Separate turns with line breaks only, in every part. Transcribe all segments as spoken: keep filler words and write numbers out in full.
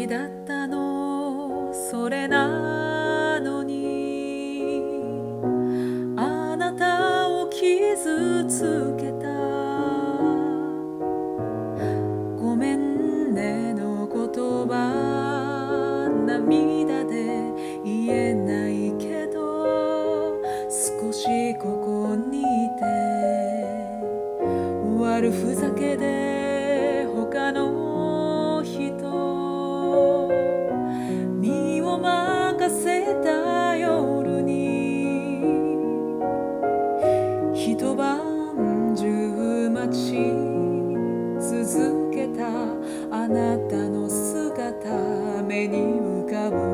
ちだったのそれなのにあなたを傷つけたごめんねの言葉涙で言えないけど少しここにいて悪ふざけで他の人身を任せた夜に一晩中待ち続けたあなたの姿目に浮かぶ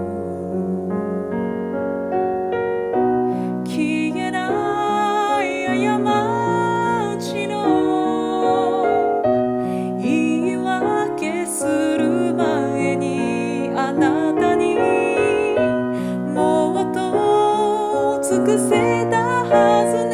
消えない過ちの言い訳する前にあなたにもっと尽くせたはずね